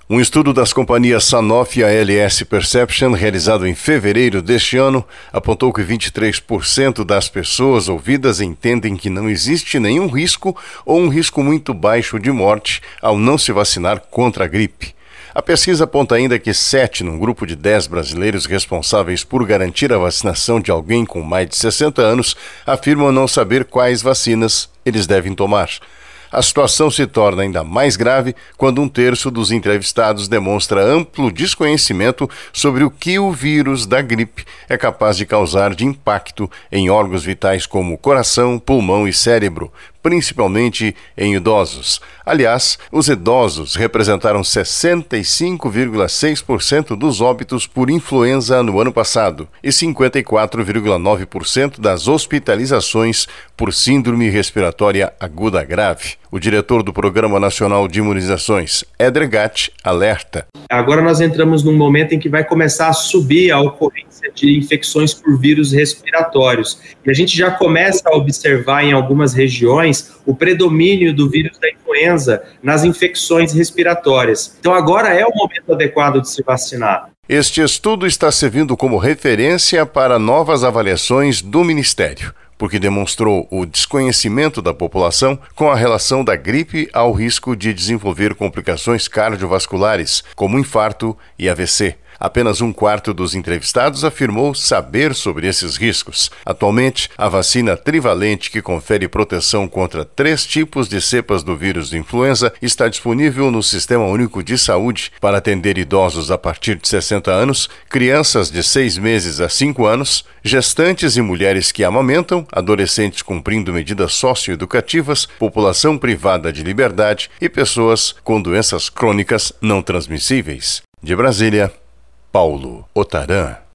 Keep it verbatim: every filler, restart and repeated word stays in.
Um estudo das companhias Sanofi e A L S Perception, realizado em fevereiro deste ano, apontou que vinte e três por cento das pessoas ouvidas entendem que não existe nenhum risco ou um risco muito baixo de morte ao não se vacinar contra a gripe. A pesquisa aponta ainda que sete, num grupo de dez brasileiros responsáveis por garantir a vacinação de alguém com mais de sessenta anos, afirmam não saber quais vacinas eles devem tomar. A situação se torna ainda mais grave quando um terço dos entrevistados demonstra amplo desconhecimento sobre o que o vírus da gripe é capaz de causar de impacto em órgãos vitais como coração, pulmão e cérebro, principalmente em idosos. Aliás, os idosos representaram sessenta e cinco vírgula seis por cento dos óbitos por influenza no ano passado e cinquenta e quatro vírgula nove por cento das hospitalizações por síndrome respiratória aguda grave. O diretor do Programa Nacional de Imunizações, Éder Gatti, alerta. Agora nós entramos num momento em que vai começar a subir a ocorrência de infecções por vírus respiratórios. E a gente já começa a observar em algumas regiões o predomínio do vírus da influenza nas infecções respiratórias. Então agora é o momento adequado de se vacinar. Este estudo está servindo como referência para novas avaliações do Ministério, porque demonstrou o desconhecimento da população com a relação da gripe ao risco de desenvolver complicações cardiovasculares, como infarto e A V C. Apenas um quarto dos entrevistados afirmou saber sobre esses riscos. Atualmente, a vacina trivalente, que confere proteção contra três tipos de cepas do vírus de influenza, está disponível no Sistema Único de Saúde para atender idosos a partir de sessenta anos, crianças de seis meses a cinco anos, gestantes e mulheres que amamentam, adolescentes cumprindo medidas socioeducativas, população privada de liberdade e pessoas com doenças crônicas não transmissíveis. De Brasília, Paulo Otarã.